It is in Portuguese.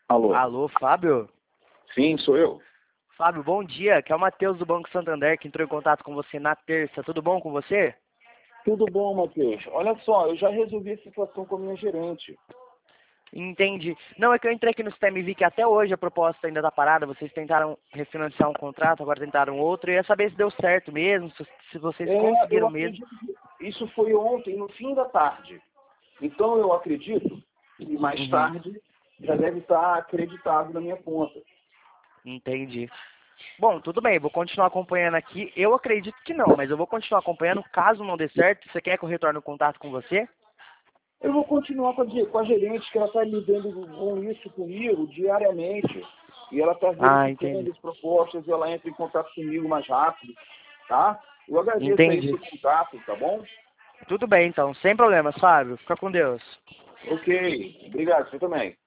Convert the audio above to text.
Alô? Alô, Fábio? Sim, sou eu. Fábio, bom dia. Que é o Matheus do Banco Santander que entrou em contato com você na terça. Tudo bom com você? Tudo bom, Matheus? Olha só, eu já resolvi a situação com a minha gerente. Entendi. Não, é que eu entrei aqui no sistema e vi que até hoje a proposta ainda tá parada. Vocês tentaram refinanciar um contrato, agora tentaram outro. E ia saber se deu certo mesmo, se vocês Eu conseguiram mesmo. acredito que isso foi ontem, no fim da tarde. Então eu acredito que mais Uhum, tarde já deve estar acreditado na minha conta. entendi. Bom, tudo bem, vou continuar acompanhando aqui. Eu acredito que não, mas eu vou continuar acompanhando. Caso não dê certo, você quer que eu retorne o contato com você? Eu vou continuar com a gerente, que ela está lidando com isso comigo diariamente. E ela está Ah, entendi. verificando as propostas e ela entra em contato comigo mais rápido, tá? Eu agradeço aí Entendi. seu contato, tá bom? Tudo bem, então. Sem problemas, Fábio. Fica com Deus. Ok, obrigado, você também.